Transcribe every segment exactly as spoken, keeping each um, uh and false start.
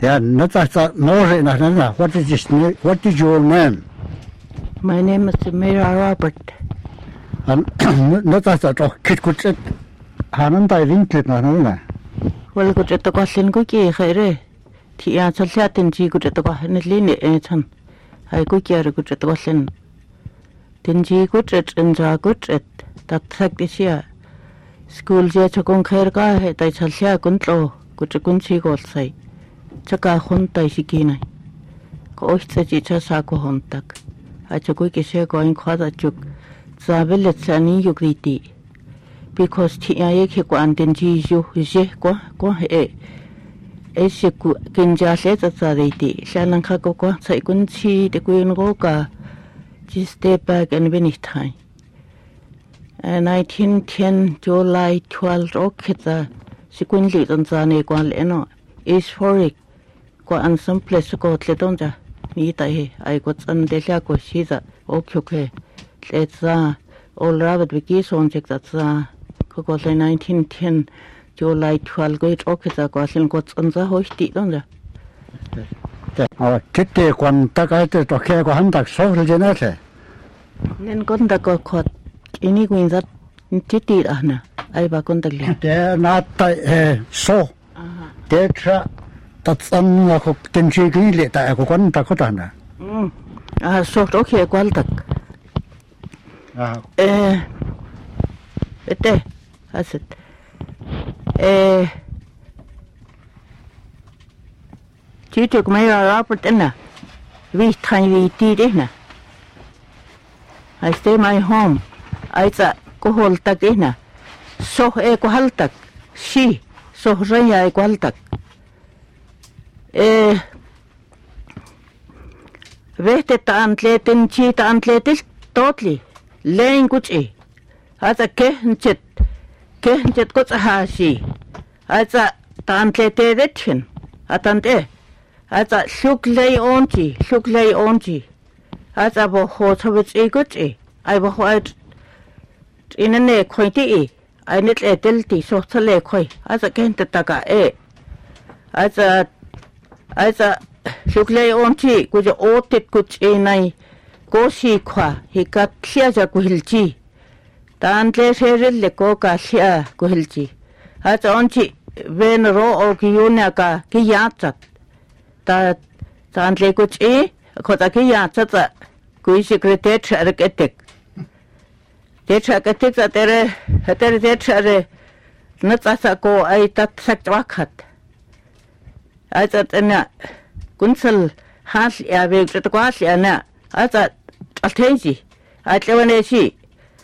Yeah, not that no, no, what is this name? What is your name? My name is Mira Robert. And not that oh, kid could sit. Hanan I linked it, no, Well, good at the Gosling cookie, Here. Tia Salsatin, she good at the Gohan Lini, Eton. I could get a good at the Gosling. Then she good at and a good at that fact this year. School jet to Conkerga, I shall share control, good to Gunchi Gold say. Chaka Hunta Shikina. Costa Jicha Sako Huntak. I took a share going quite a juk. Zavillet Sani Yugriti. Because Tiaiki Quantin Jisu, Je qua qua e. Esiku Kinja set at Sariti, Shalanka qua, Saikunchi, the Queen Roka. Just stay back and win it time. And nineteen ten July twelve Okita, Sequinly on Zane Gualeno, is for it. And some place to go to Donja. Nita, I got some Delaco, she's a okay. Let's uh, all rabbit wikis on check that's uh, Coco's nineteen ten July twelve great orchestra gossing got on the hoisty Donja. Oh, Kitty, one tagate to care go hunter, so genete. Then Gonda got caught any queen that Titty Anna. I was going to they're not so. They're that's um like Tenchi Gili that I go on Takotana. Hm. Ah, so okay, Gualtak. Ah, Eh, ete, that's it. Eh, you took my Robert in we tiny did in I stay my home. I thought go hold tak in so e go haltak. She so raya Gualtak. Eh, vet det antletin chi ta antletil totally language e as a kenchet kenchet got ha shi as a tantlete retin atante as a shuklay onji shuklay onji as a bo ho thabit e gut e I bo white in a ne khoiti e I net a delti so tale khoi as a kent taka e as a as a Shuklay onti, could you otit could a go see qua, he got clear a guilty. Dantle Sheril Lecoca Shia Guilty. As onti, when raw or Gionaka, Giyatat. That Dantle could e, Kotaki Gui secretary architect. They track a tick at there, at there, not as a go, I that sacked wakat. I thought in Gunsel has a big quasi and I thought Altensi. I tell when she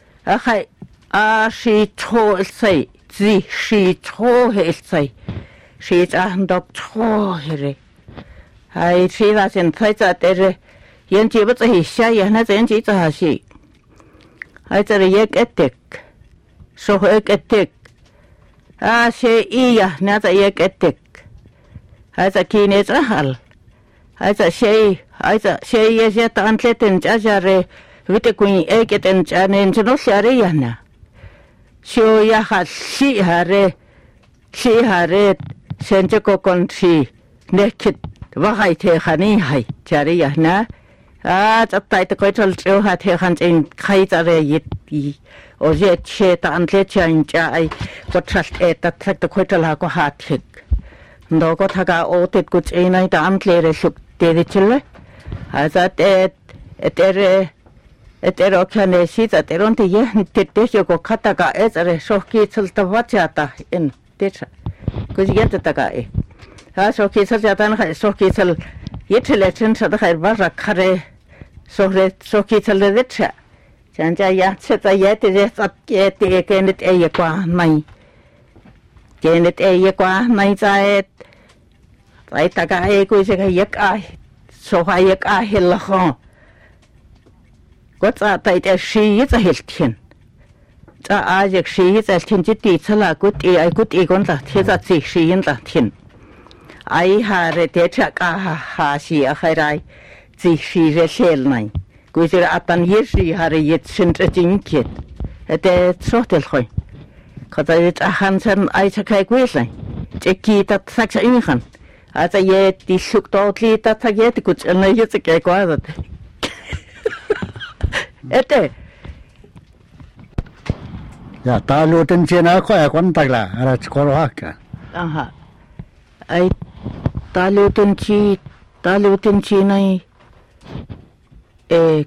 ah she told say, see, she told her say, she's a dog told her. I see that in place that there Yanti but he shy and has empty to her she. I thought a yak ethic. So her ethic. Ah, she ear, not a yak ethic. As a keen is a hall. As a shay, as a shay is yet antlet and jazare with a queen egg and an engine of Shariana. Show ya has she her, she her, Sanjaco country, naked, Wahite, honey, high, Jariana. Ah, the tight coital show had her hands in Kaitare yet, or yet shed and let you enjoy what trust it that track the coital heart hick. No got haga otit goods a night antler shook dedichille. As at it, it ere, it ere can see that they don't yen titio kataga as a shoki till the wachata in ditcha. Because yet the tagai. As shoki sajatan shoki till yet elections at the head was a carre so shoki till the ditcha. Janja yat set a yet is up yet again it a qua my. Janet a qua night I I take a goes a yak eye, so I yak eye hill home. What's that? I she is a hilton. The Isaac she is a tinted detail, a good e, I could egon that his at sea she in that tin. I had a detach a ha she a high see she's a shell nine. Goes at an year she had a yet sent a kid. A dead sort of hoy. Cause I did a handsome Isaac I quizling. Jackie that such a income. Asa ye ti suk to li ta ta ye ti kuch na ye se ke kwa da. Ete. Ya ta lu tin chi na khoi quan tak la ara ko ro ka. Aha. Ai ta lu tin chi ta lu tin chi nai e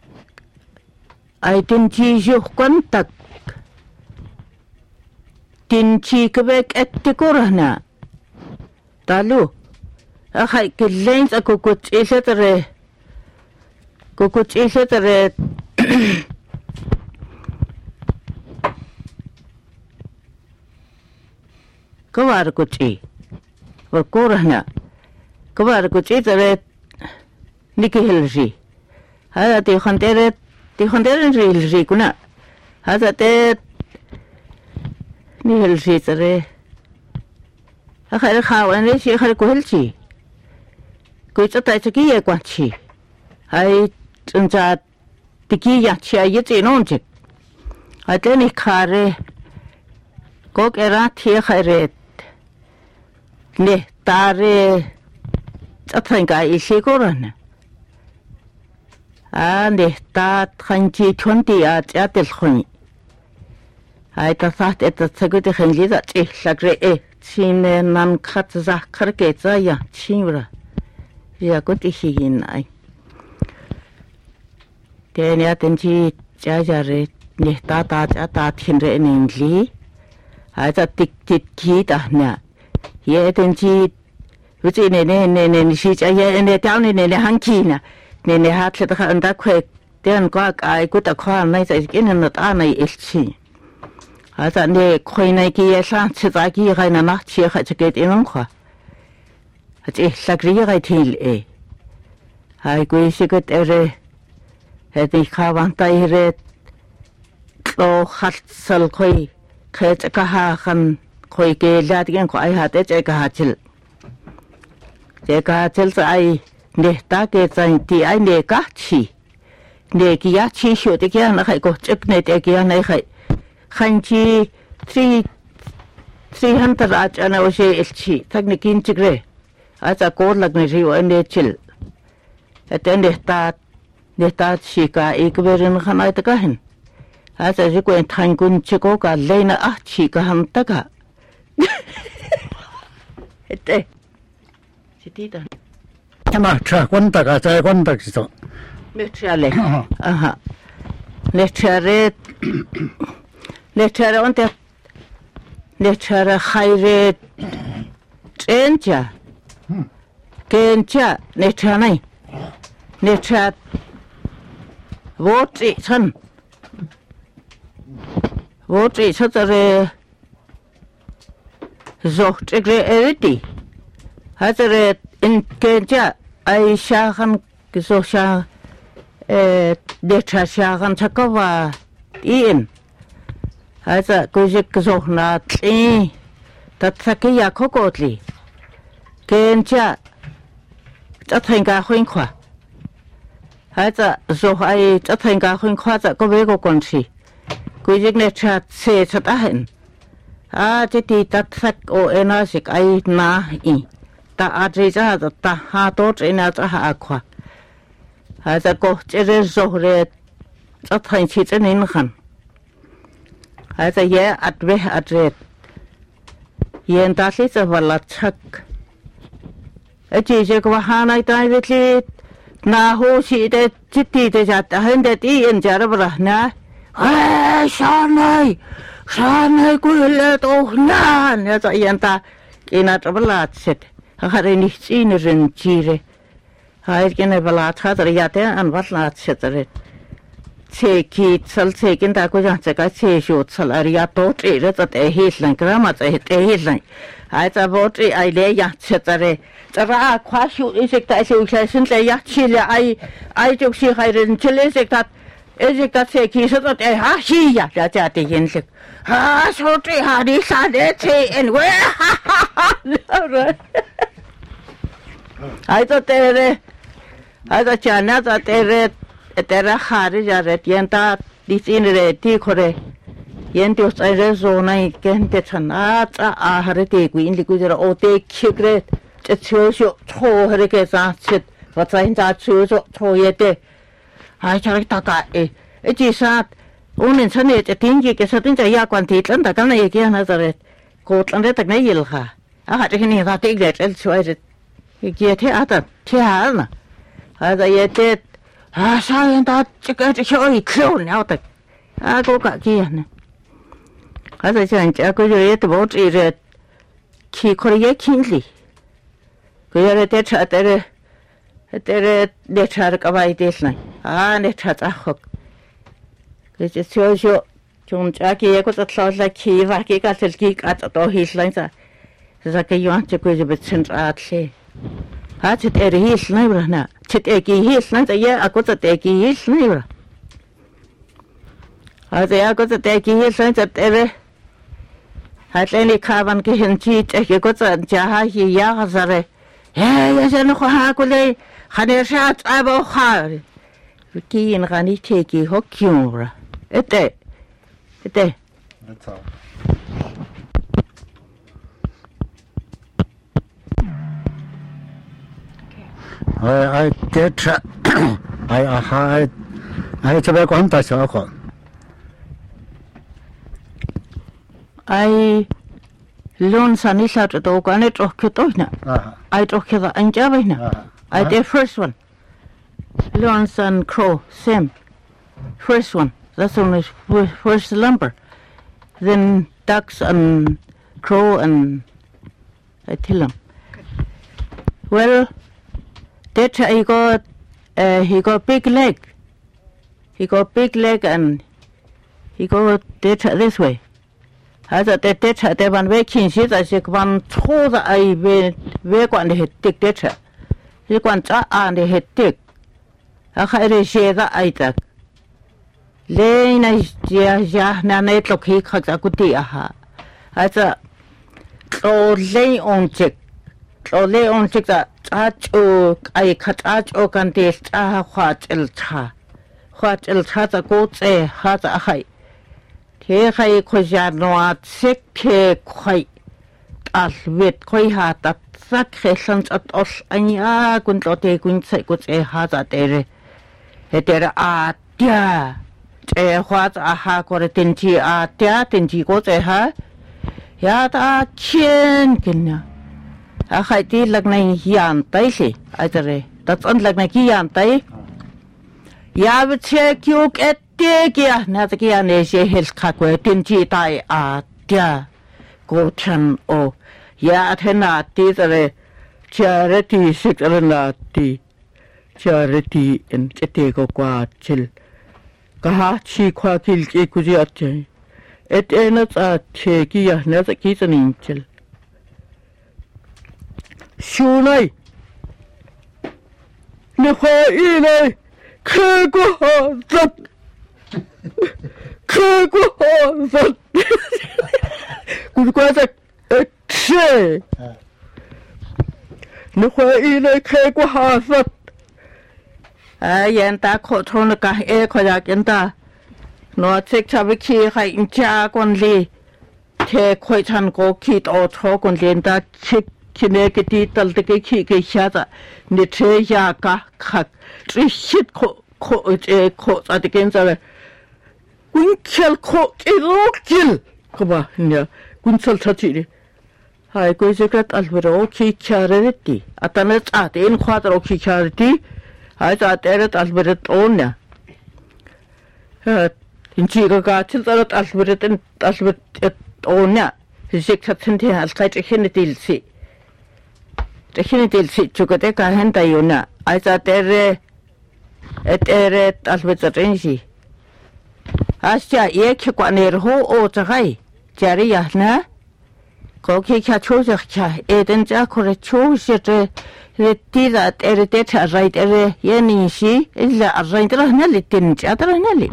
ai tin chi ju quan tak. Tin chi ke bek et ti ko rahna. Ta lu. Ahai ke lens ako kuch ise tere. Ko kuch ise tere. Kawar kuchi, wa korahna, kawar kuchi tere niki hilri. Hada ti khantere, ti khantere hilri kuna. Hada te ni hilri tere. Akhari khawan re shi akhari kuhilchi. Kui chata chaki ye kwanchi. Hai chuncha tiki yachi ayiti nonchik. Hai teni khare kok era thi khairet. Ne tare atanga isi korana a ne ta thanchi twenty at atel khoni ai ta sat et tsagute khanji da chi lagre e chine nan khat za kharke za ya chimra ya ko ti higin ai te ne atenchi cha ja re ne ta ta cha ta thin re nin li ai ta tik tik ki ta na ye tenchi uchi ne ne ne ne shi cha ye ne ta ne ne han ki na ne ne hat le ta anda khwe ten kwa ai ku ta khwa nai sa kin na ta nai il chi ha ta ne khoi nai ki ye sa chi ta ki ga na na chi kha che ke tin khwa ha chi sa kri ga thil e hai ku shi ke tere he ti kha wan ta re to khat sal khoi khe cha ka ha khan khoi ke la ti gen ko ai ha te che ka ha chil che ka chil sa ai ne ta ke chang ti ai ne ka chi ne ki ya chi shu te kya na khai ko chik ne te kya na khai khan chi three three hundred ach ana o she il chi tak ne kin chigre a cha ko lag ne ri o ne chil ate ne ta ne ta chi ka ek berin khan ai ta ka hin a cha ji ko thang kun chi ko ka le na a chi ka ham ta ka Ete. Sitita. Ama cha quan tak a cha quan tak so. Le chale. Aha. Le chare. Le chare onte. Le chare khaire. Encha. Kencha ne chanai. Ne chat. Voti san. Voti satare. Zo tegre eriti. Hatere in kenja ai shahan kiso sha eh de cha shahan chakawa in. Hata kujik kiso na ti tatsaki ya kokotli. Kenja tathenga khwin khwa. Hata zo ai tathenga khwin khwa ta ko be ko konchi. Kujik ne cha se chatahen. Ah, jadi tak sak o enasik ai na i ta adresa ta ha to ina ta ha kwa ha ta ko chere zohre ta thain chi chen khan ha ta ye atwe atret yen ta si sa wala chak e chi je ko ha nai tai vitli na ho si de chiti de ja ta hen de ti en jar bra na ai sa nai Sana kulle tohna ne ta yenta ina tablat set hare ni sine ren chire hai kene balat khatar yate an batlat setre che ki chal che kin ta ko ja che ka che shu chal ar ya to tre re ta te hi lan krama che te hi lan hai ta botri ai le ya setre tara khwa shu isek ta shu sha sin le ya chi le ai ai ju si hai ren chile sek ta Ezek dat se ki so dat e ha si ya ja ja te yin sek ha so tre ha di sa de che en we ai to tere ai to chana to tere tere khari ja re yen ta di sin re ti khore yen ti sai re zo nai ken te chana cha a hare te ku in li ku jera o te khigre 这秋秋抽那个啥吃，我在家抽抽抽也得，哎，叫你大家诶，一直啥，我们村里这天气，其实真在亚关地，真的刚才也讲那个嘞，过两天等那热哈，啊，这个你他这个这出来这，一个天啊的天啊呢，啊，这也得，啊，啥人他这个这小一口了的，啊，我感觉呢，啊，这像这个就也得保持着，气可以也轻里。그래서 대차들을 때를 내차를 까봐야 됐나 아 내차 자혹 그래서 쇼쇼 좀 자기 예고서 틀어서 키와기 같을 기 같아 또 희슬랑자 그래서 그 요한테 그저 bet신 아틀 아 저때를 희슬랑이라나 저때기 희슬랑자 예 아고서 때기 희슬랑이라 아 제아고서 때기 희슬랑자 때를 하트니 카반 그 현지 때기 고서 자하히 야하자래 야, 저는 화하고래 하늘사 잡아 화. 기인 간이 태기 혹기용으라. 에때, 에때. I I get I I Iจะไปก่อนแต่เช้าก่อน I Learn sunny side to go on it or Kitona. I took the Anjavina. I did first one. Learn sun crow, same. First one. That's only first lumber. Then ducks and crow and I tell them. Well, that he got uh, he got big leg. He got big leg and he got that this way. Hãy để để cho để bạn về kinh sĩ tại sẽ bạn thua ra ai về về quan để hết tiết để cho, cái quan trả ăn để hết tiết, à khai để xe ra ai ta, lấy này giờ giờ nãy này lúc khi khai ra cái gì à, hãy cho lấy ông chết, lấy ông chết ra trả cho ai khai trả cho cái để trả khoa chel trả, khoa chel trả ra cố chế, hãy cho khai thế khai khơi ra noa xếp khe khai al việt khai hà đặt sắc khai sang at os anh à quân tổ thế quân sẽ quân sẽ hà ra thế thế thế là à tia thế hoa ra hà có tiền chi à tia tiền chi có sẽ hà ya ta chiên kinh à khai tí lần này hiền tay gì ai thế đặt ăn lần này hiền tay ya bị che kêu kết kia na ta kia ne se health kha ko tin chi tai a tia ko chan o ya thena ti tare charity sikrana ti charity en chete ko kwa chil ka ha chi khwa kil ki ku ji ache et ena ta che ki ya na ta ki chanin chil shunai ne khwa i nei khơ ko zat 크고 허서 굴과자 체 너와 이래 크고 허서 아 연다 코토니까 에 거야 연다 너 책잡기 하 인자 권리 태 코이찬 고키도 초권 렌다 책 기내게 뒤떨게 키게 샤자 네 제야가 각 트쉿 코 에 코자데 괜찮아 군철 코 이렇게 그봐 이제 군철 처치리 하이 고이스가 알베로 키차르티 아타네 아테인 콰드로 키차르티 하이 자테르 알베르 온냐 어 인지가 같이서 알베르든 알베르 온냐 식차튼테 알카이트 히네딜시 히네딜시 주거데가 한다요나 아이 자테르 에테르 알베르든시 아시아 예케관을 호오 자가이 자리야나 거기 캬 초저캬 에덴자 코레 초시트 레티다 에르테차 라이테레 예니시 일라 아라인트라 날리 틴자트라 날리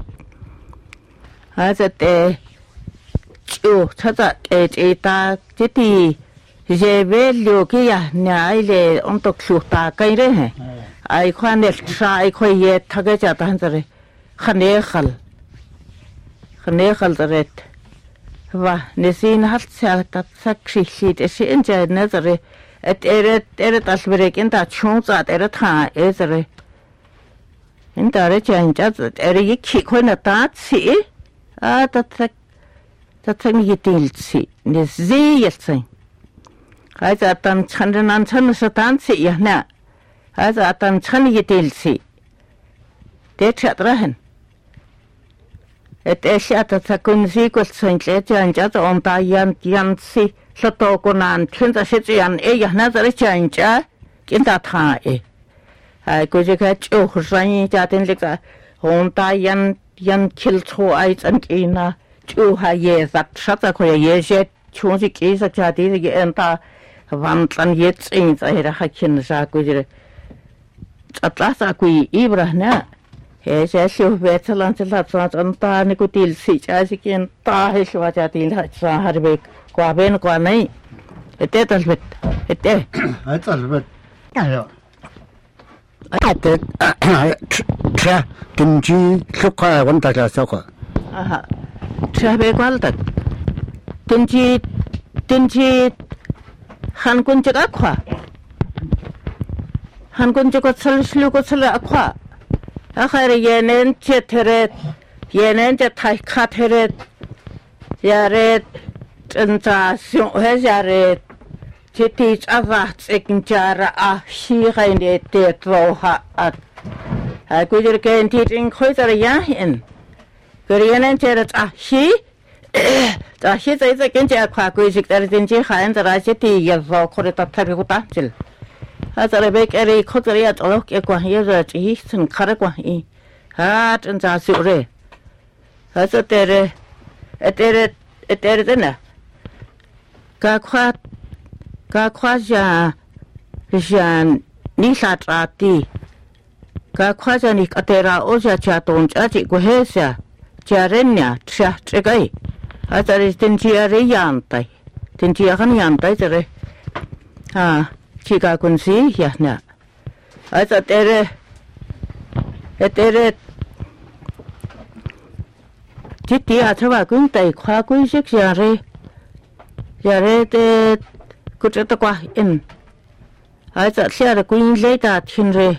아자테 쭈 찾아 에에타 제티 제벨료키야 나일레 온톡 슈타 카이레 아이 콰네 사이 코예 타게자다 한자레 칸네 칼 칸네 칼다렛 와 네신 할차다 sakshillit esi enja nazare et eret eret asberekin ta chungza eret ha ezre in tare chanja eret yiki khona ta si a ta ta tang yitilsi ne zeyelsen haza tan chanran chan sa tan si ya na haza tan chan yitilsi de chatrahen et esata ta kun si kol sen chanja on ta yan yan si Sato konan tunda setian e ya nazar chanja kinda tha e ai ko je ka chu khran ja den le ka hon ta yan yan kil cho ai chan ki na chu ha ye zat sata ko ye je chu ji ki sa cha de ge en ta van tlan ye tsin za ra ha kin sa ko je ta sa ku ibra na he je shu ve tlan tla tsa an ta ni ku til si cha si kin ta he shwa cha til ha sa har be qua bên qua này, thế tao biết, thế, ai tao biết, ai rồi, ai thế, cha, kinh济xuất khẩu vấn đề là sao cả, à, cha biết quan trọng, kinh济, kinh济, Hàn Quốc chưa có khoa, Hàn Quốc chưa có sẵn sàng có sẵn là khoa, à khai ra nên chết thế, nên chết thay khát thế, giờ chân ta xuống hết giờ rồi chỉ đi ăn vặt ăn chả ra à xí cái này để trâu hạ à à cứ như cái anh đi khơi ra ya hen cái này chả ra à xí à xí tại sao cái chả khoa cứ chỉ cái gì chỉ khai anh ra chỉ đi giờ vào khơi ta thay cái ta chịu à giờ bây cái này khơi ra ở cái quan hệ rồi chỉ sinh khá quan hệ à chân ta xuống rồi à giờ thế rồi thế rồi thế rồi thế nào cả khoa cả khoa gia gia ni sa tra ti cả khoa gia ni atera o gia cha ton cha chi ko he sa cha ren nya cha che kai a ta ri tin chi a ri yan tai tin chi a kan yan tai re ha chi ka kun si ya na a ta tere tere ti ti a cha kun tai khoa kun sik ya re giờ đây thì cứ cho tôi qua in, ai giờ xe là quên lấy ta thiên rồi,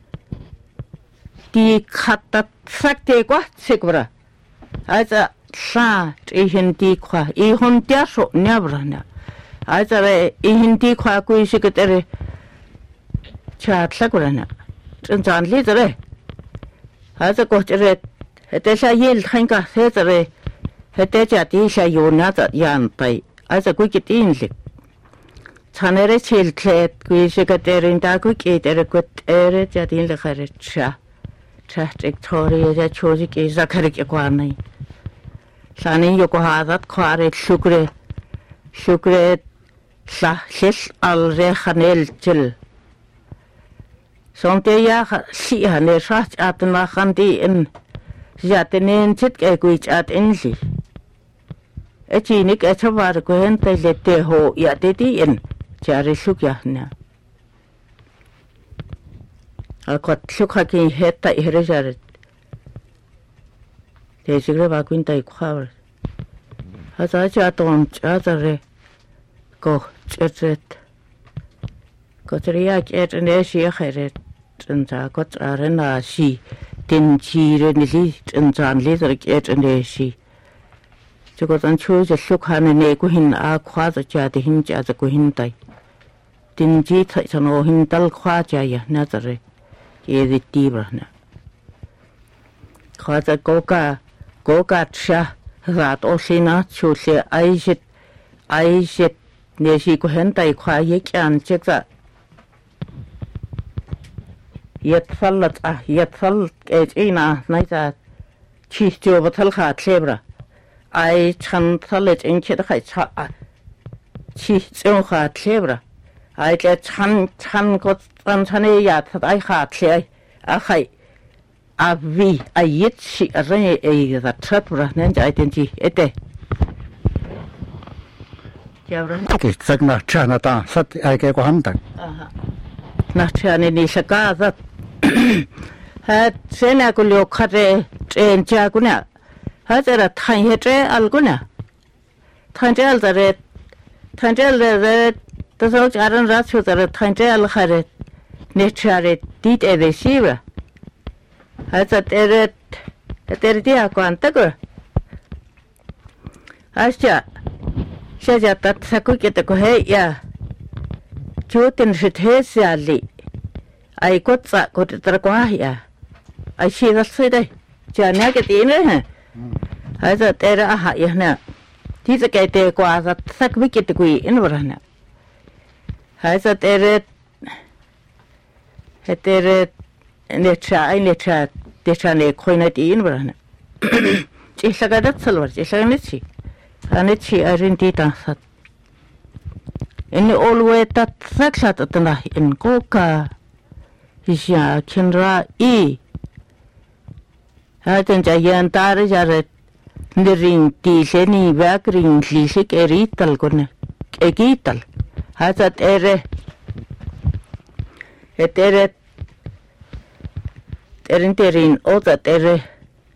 đi khát ta sắc thế quá xí quá, ai giờ sa ý hiện đi qua, ý hôn tia số nhá bữa nè, ai giờ ý hiện đi qua quên xí cái đấy, chả sắc quá nè, chân chân lý rồi, ai giờ có cái đấy, thế sao yên thành cả thế rồi, thế chả đi sao yêu nhá giờ yên tay. ai giờ quý cái tin lịch, chăn ở trên kẹt quý sự cái tên ta quý cái tên quý tên gia đình là khai cha, cha trách thôi giờ cho gì cái ra khai cái quan này, sáng nay yêu có hà đất khoa rồi sukre, sukre sa hết al re khanel chil, xong tới ya si hà này sát at na khan đi in, giờ tên nên chết cái quý at in gì. Ở chỉ ní cái thằng vợ của hắn tay lệ tê hồ ya tê tê in chả rồi súc ya nè, à quạt súc khai cái hết tay hết rồi rồi, thế chỉ cái bà quyên tay khoa rồi, à giờ cha tôn cha rồi, cô chết chết, cô chơi ya chết nên xí khai rồi, chân cha cô cha rồi na xí, tin chi rồi nili chân cha nili rồi chết nên xí. Chứ có tận chú cho xúc hàn này của hình à khoa cho cha thì hình cha cho của hình tay tin chỉ thấy cho nó hình tal khoa cha ya na rồi cái gì đi bữa nè khoa cho cố cả cố cả cha ra tổ xin á chú sẽ ai chết ai chết nếu chỉ của hình tay khoa vậy ăn chết ra yết phật là à yết phật cái gì na này ra chỉ cho bắt thal khát xem ra ai chăn thal lệ anh chết khai cha chỉ trong khát xem ra ai cái chăn chăn có chăn chăn này ya thật ai khát xem à khai à vì ai yết chỉ ở đây ai ra thật ra nên ai tên gì ấy thế cái sắc na cha na ta sát ai cái có hắn ta na cha này đi sạc ra hết xe nào cũng liều khát rồi trên cha cũng nè hết rồi thay hết rồi al cũng nè thay rồi rồi thay rồi rồi ta so aran rat so tar thainte al kharet ne chare dit e receiver hasa teret teret dia kwanta ko asja shaja tat saku kete ko he ya chutin shit he sali ai kotsa ko tar ko ya ai shi dal sai dai chana ke tin ha hasa tera ha ya na ti se ke te ko asa sak wikete ko in warana hasa teret Heter netra netra netra ne koina din varana. Chislagadat salvar chislaganitsi. Anitsi arinti tansat. In always that saksat atna in koka isya kinra I. Haten jayan tar jaret niring ti seni vakring lisik erital konne. Egital. Hasat ere Eteret Terin oza tere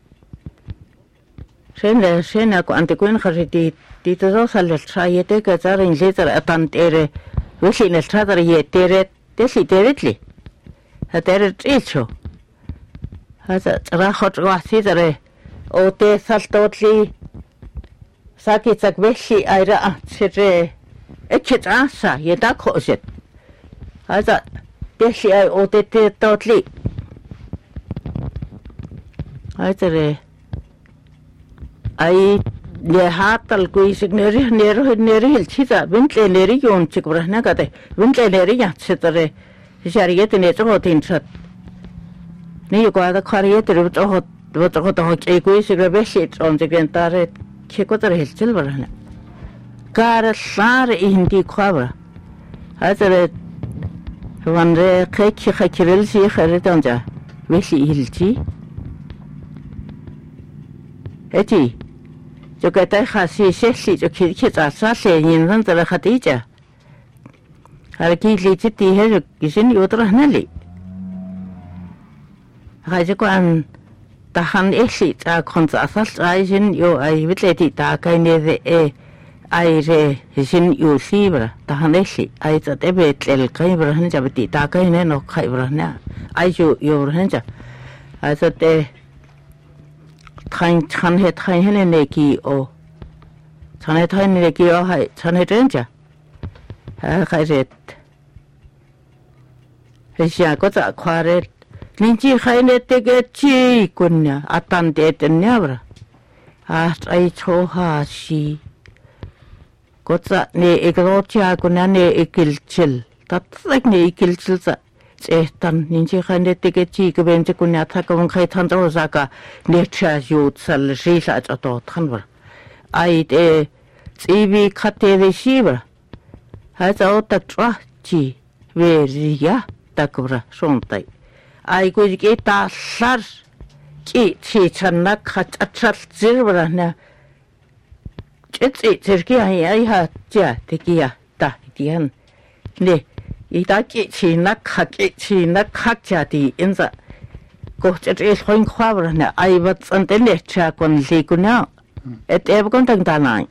Sena sena ko antikuin khariti tito so sal trayete ka zarin lezer atan tere wisi ne tradar ye tere desi teretli ha tere trilcho hasa rahot wasi tere o te saltotli saki tsak wisi aira tsire ekit asa ye da khoset hasa Desi ai o te te totli. Ai tere. Ai le hatal kui signeri nero neri hilchita vintle neri yon chikrahna kate vintle neri yatsitere shariete ne to tin chat. Ni ko ada khariete ru to to to to ke kui sigra besit on the gentare kekotar hilchil barana. Kar sar indi khawra. Ai tere Wanre keki khakirel si kharitanja wesi hilchi eti jo kata khasi shesi jo kirki ta sa se yin ran tara khatija har ki li ti he jo kisin yotra hnali haje ko an ta han esi ta konza asal ajin yo ai vitleti ta kai ne e ai re hin yu sibra ta hanesi ai ta tebe tel kai bra han jabti ta kai ne no khai bra na ai ju yo han ja ai ta te khan khan he thai he ne ki o chan he thai ne ki o hai chan he den ja ha khai ret he sia ko ta khwa re nin chi khai ne te ge chi kun ya atan te ten ya bra a ai cho ha si Kotsa ne ekrotia kuna ne ekilchil. Tatsak ne ekilchil sa. Ehtan ninchi khande teke chi kbenche kunya thakon khai thanjo saka ne cha yu sal risa ato thanwar. Ai te tsibi khate de shiba. Ha za ta tra chi ve riya takura sontai. Ai ko ji ta sar ki chi channa khat achal zirwara na It's Turkey, I had ja, Tekia, Takian. Ne, Itaki, she not haki, she not hakjati in the coach at is going quaver. I was on the lecture on Liguna. At ever contact that line.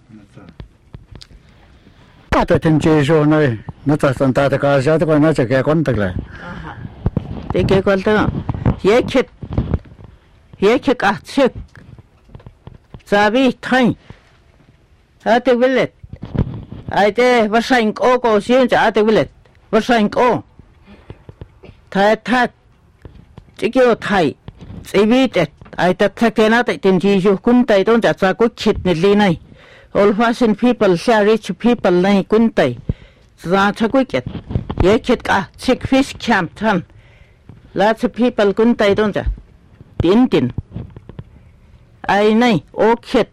But I think Jesu, no, not as on that cars, I don't know to get contact. They get contact. Ye kit, ye kick a chick. Sabi, time. Ate willet. Ate varsank o ko sin ate willet. Varsank o. Thai that. Tikio thai. Sibit. Ate takena ta tin ji ju kun tai don ja sa ko khit ne li nai. Old fashioned people, share rich people nai kun tai. Za cha ko ket. Ye kit ka chick fish camp tan. Lots of people kun tai don ja. Tin tin. Ai nai o kit.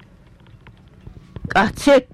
Kachik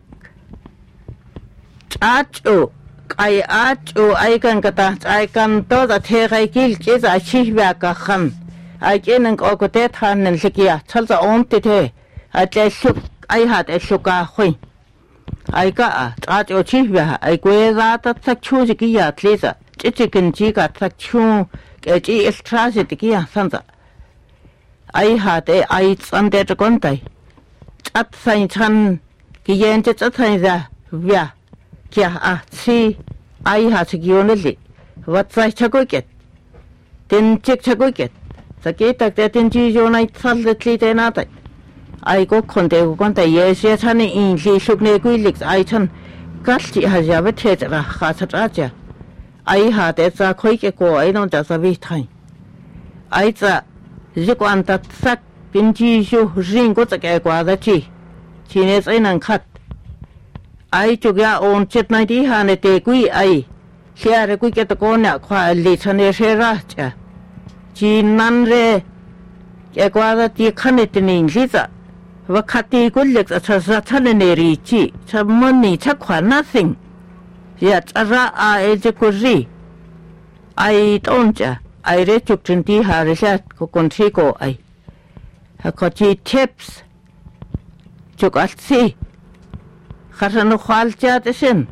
Acho I acho I can get I can do that here I kill is a shivaka. I can go to that hand and Sikia, tell the own tete. I just shook I had a sugar wing. I got a Acho Chivia, I go that at Sachuzikia, Lisa, Chicken Chica, Sachu, get is tragedy, Santa. I had a ice under the contai. At Saint Han. Kiyenจะจะทำจะวิ่ง kia a si ai ha sigioneli wat sai chagoket tin chik chagoket sakita te tin ji jo nai tsalletli te na ta ai ko khonte ko kon ta ye se chani in li shukne kui lik ai chan kalchi ha ja ve the ra kha cha cha ai ha te sa khoi ke ko ai non ta sa vi thai ai cha ji kwan ta sak pin ji jo ring ko ta ke kwa da chi chi ne sai nan khat ai chu ya on chet nai di ha ne te kui ai sia re kui ke ta ko na khwa li chane se ra cha chi nan re ke kwa da ti khane te ning li za wa khati ko lek cha sa chane ne ri chi cha mon ni cha khwa nothing ya ra a e je ko ri ai ton cha ai re chuk chin ti ha re sha ko kon thi ko ai ha ko chi tips chuk al si khasan khwal cha te sin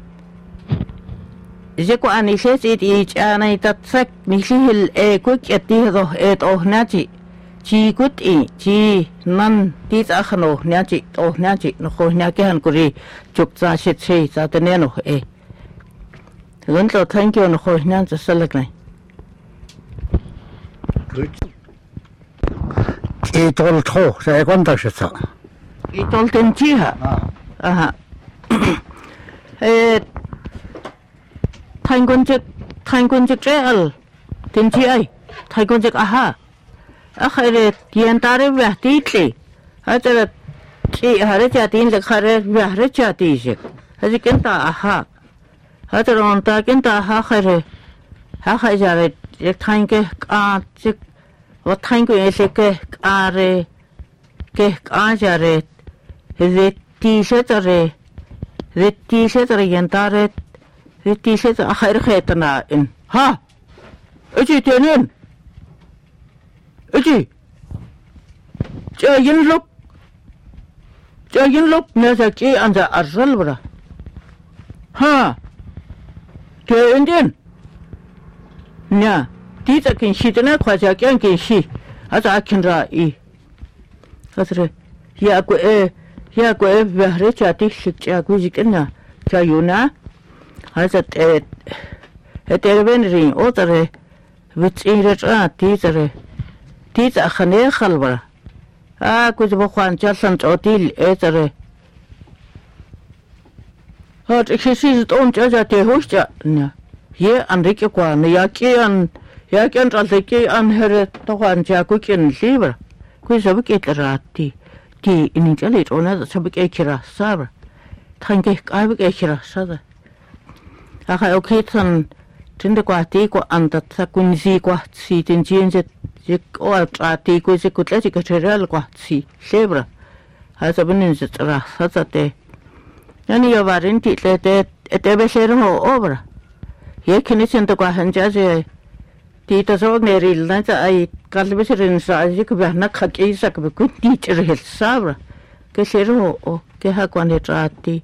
je ko ani se ti ti cha nai ta sak mi si hil e ko ke ti ro e to na chi chi gut i chi nan ti cha khano nya chi to nya chi no ko nya ke han ko ri chuk cha se che cha te ne no e gần cho thanh kiều nó khỏi nhang cho sân lực này. Ý tol thô sẽ quan tâm sự sao? Ý tol tên chi hả? À hả? Ê, thanh quân chức thanh quân chức trẻ al tên chi ấy thanh quân chức à ha? À khai rê tiền ta rê vẽ tí tì, à chả là chi hà rê chả tin là khai rê vẽ rê chả tí chứ, à chỉ kiến ta à ha? À chả là ta kiến ta ha khai rê, ha khai chả rê एक थाई के आ चिक वो थाई को ऐसे के आ रे के आ जा रे रेती से तरे रेती से तरे यंता रे रेती से तो आखिर खेतना इन हाँ अजी तेनिन अजी चाइन लोग चाइन लोग न सके अंजा अर्जल बरा हाँ ते Indian nya ti ta kin shi tana kwa ja kyan kin shi a ta kin ra i kasre ya ko e ya ko e ba re cha ti shi cha ku ji kin na cha yu na ha sa te e te ben ri o ta re vit i re cha ti ta re ti ta khane khal ba a ku ji ba khwan cha san cho ti e ta re ha ti shi shi ton cha ja te ho cha nya ye Enrique qua ne ya ke an ya ke an tra ke an here to han ja ku ken libra ku so ke trati ti in ja le ona so ke kira sa thang ke ka ke kira sa da a ka okay tan tin de qua ti ko an ta sa kun si qua si tin jin je je o trati ku se ku tle ke real qua si libra ha so bin se tra sa ta te yani yo varin ti le te te be ser ho obra ye kini sento kwa hanja je ti ta so ne ril na cha ai kal be sirin sa ji ku ba na kha ke sa ku ku ti chir hel sabra ke sero o ke ha kwa ne trati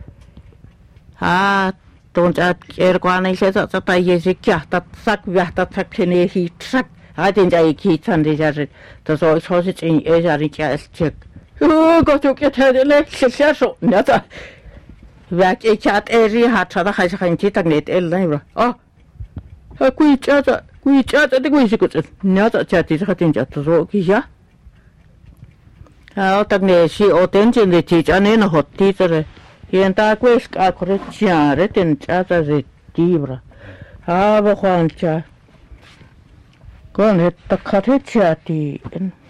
ha ton cha er kwa ne se ta ta ye ji kya ta sak ya ta tak ne hi trak ha den ja ki chan de ja ta so so si chin e ja ri kya chek o go to ke the le se se so na ta Vak e chat eri hat sa da khai sa chi tak net el nai bra a ha kui cha cha kui cha cha de kui si ku nya cha cha ti sa tin cha to ki ya ha tak ne si o ten chin de chi cha ne no hot ti re yen ta ku ska ko re cha re ten cha cha re ti bra ha ba khwan cha kon het tak khat het cha ti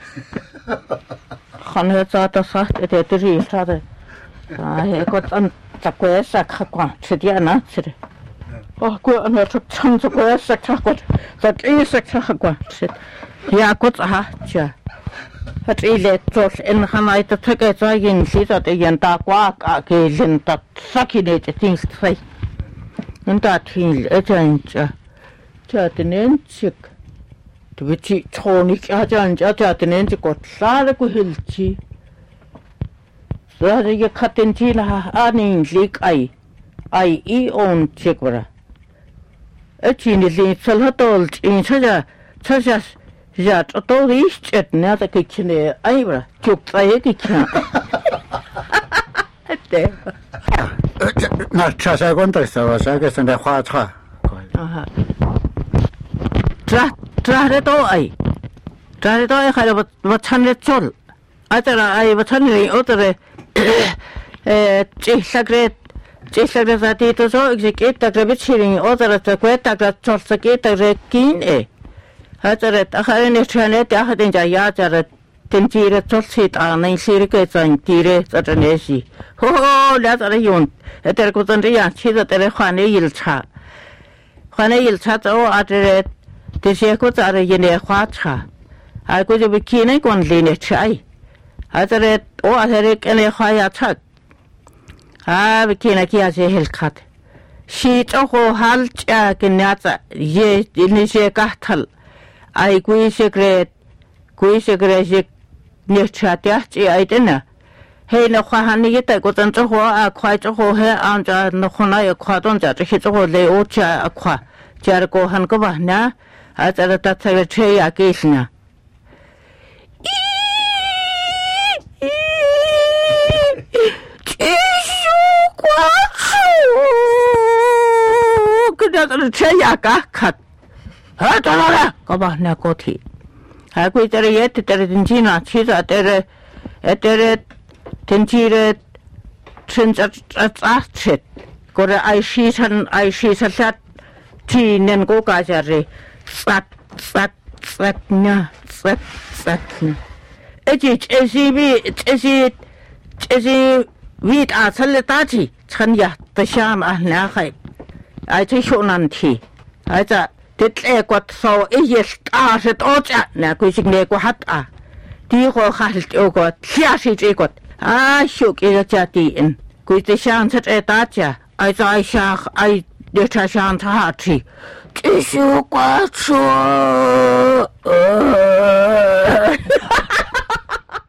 khan he cha ta sa te te ri sa de a he ko tan ta ko sa kha kwa chdia na chre o ko an ta chang sa ko sa kha ko ta ti sa kha kwa chit ya ko ha cha hat ile to en khamai ta ta ke cha yin si ta te yan ta kwa ka ke lin ta saki ne te things fai en ta thil e chan cha cha te nen chik tu chi choni cha chan cha cha te nen chi ko sa ko hil chi Ra ye khatin chi la ani lik ai ai i on chekra e chi ni li chal hatol in cha cha cha ja to ri chet na ta ke chine ai bra chuk ta ye ke cha te 那车车管的时候，这个现在花车。 啊，这这的多哎，这的多哎，还有我我穿的做，啊这了哎我穿的我这个，呃，这三个这三个在地头上，这个大概不起来，我这了这个大概做这个大概紧哎，啊这了大概你穿的大概人家要这了。天气的做起啊，那些个在地的在这那些，吼吼，两在那用，呃，这个真这样，其实这里换的一茶，换的一茶之后啊，这这些个在那一年花茶，啊，个就不见那个里的茶，啊，这里我啊这里跟那花呀茶，啊，不见那个些很卡的，是这个好啊，跟伢子也那些个头，哎，个些个，个些个些。你吃点这爱的呢？嘿，那花哈你带过阵子花啊，快之后嘿，按照那可能要快动着，这些之后来我吃啊快，吃了过很个吧呢？啊，这个他这个吃呀给是呢。咦咦，继续关注，跟着这个吃呀嘎卡，啊，到了了，个吧那个体。还贵在这也得在这天气呢，其实在这，在这天气的，趁着啊啊吃，过来爱吃成爱吃成啥，今年过家家的，杀杀杀呢，杀杀呢，而且这些比这些这些味道出来大气，成呀的香嘛，那还，而且小难题，而且。这这个说一些啊是多着，那估计那个哈啊，第一个还是这个下是这个啊，小个家的人，估计想出这大家，爱在想爱，你才想他去，继续关注。